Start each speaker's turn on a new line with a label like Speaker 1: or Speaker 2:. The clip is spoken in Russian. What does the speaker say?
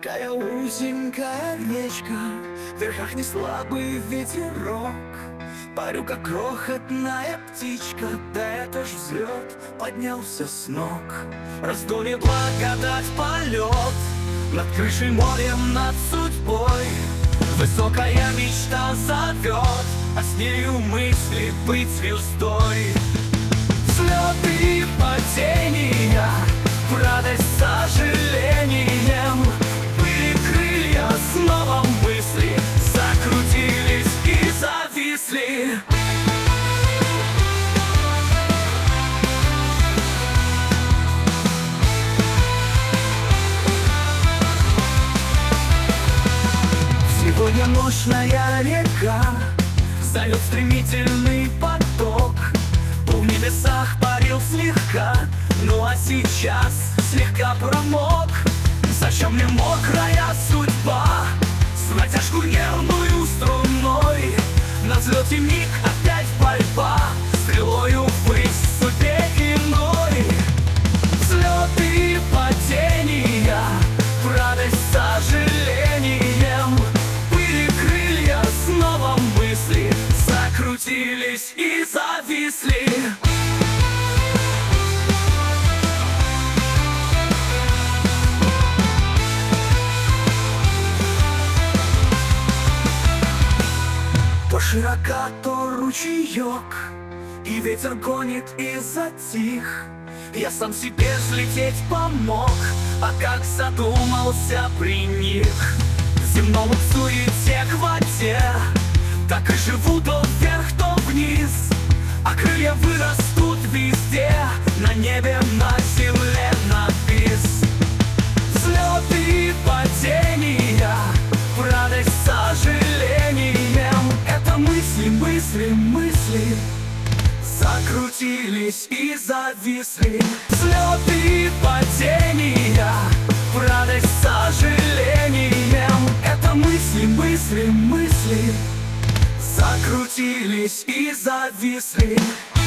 Speaker 1: Такая узенькая речка, в верхах не слабый ветерок. Парю, как крохотная птичка, да это ж взлет поднялся с ног. Раздолье, благодать, полет над крышей, морем, над судьбой. Высокая мечта зовет, а с нею мысли быть звездой. Взлеты и падения, в радость с сожалением. Были крылья, снова мысли закрутились и зависли. Сегодня мощная река зовет стремительный поток. В небесах парил слегка, ну а сейчас слегка промок. Зачем мне мокрая судьба с натяжку нервную струной? На взлете миг опять борьба, стрелою ввысь судьбе иной. Взлеты и падения, в радость с сожалением. Были крылья, снова мысли закрутились и зависли. То широка, то ручеек, и ветер гонит и затих. Я сам себе взлететь помог, а как задумался при них. В земном суете к воде, так и живу то вверх, то вниз. А крылья вырастут везде, на небе, на земле, на бис. Взлеты и падения, в радость с сожалением. Это мысли, мысли, мысли закрутились и зависли. Взлеты и падения, в радость с сожалением. Это мысли, мысли, мысли закрутились и зависли.